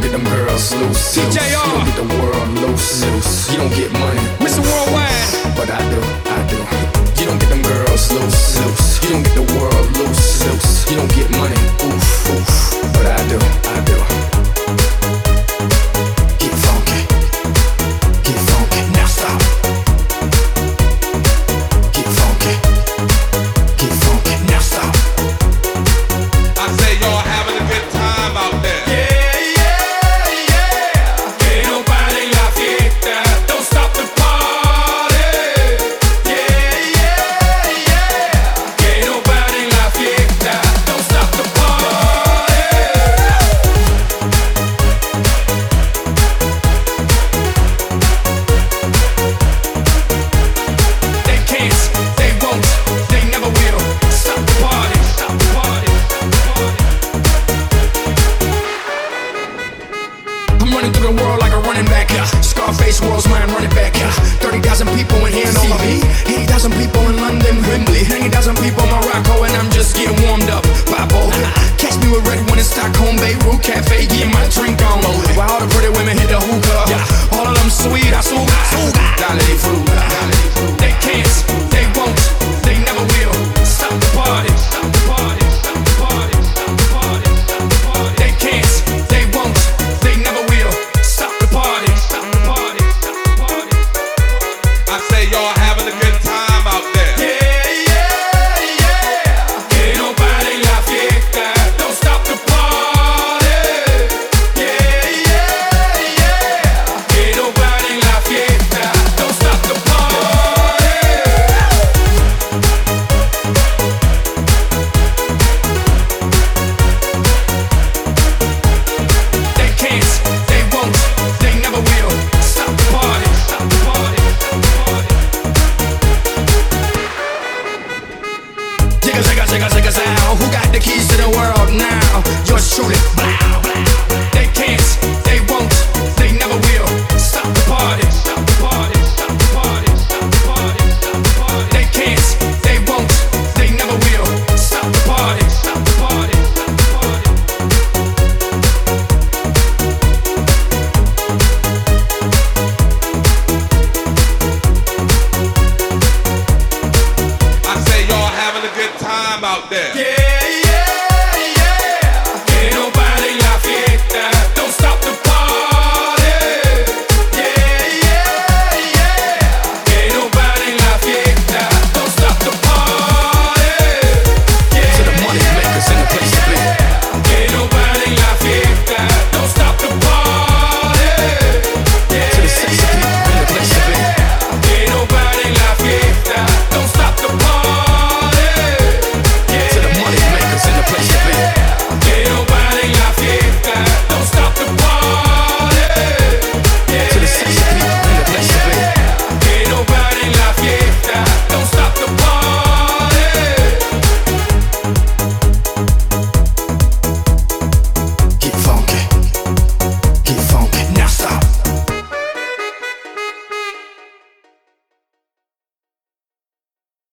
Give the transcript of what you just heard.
get them girls loose. You don't get the world loose. You don't get money, Mr. Worldwide. but I do. You don't get them girls loose. You don't get the world loose. You don't get money, oof, but I do. Get funky, now stop. Get funky, now stop. I say y'all having a good time out there. Que no pare la fiesta, don't stop the party. Que no pare la fiesta, don't stop the party. They can't, they won't, they never will stop the party. I'm running through the world like a running back, yeah. Scarface, world's mine, running back, yeah. 30,000 people in here know me. 80,000 people in London, Wembley. 90,000 people in Morocco, and I'm just getting warmed up. Bible, catch me with Red One in Stockholm, Beirut Cafe, getting my drink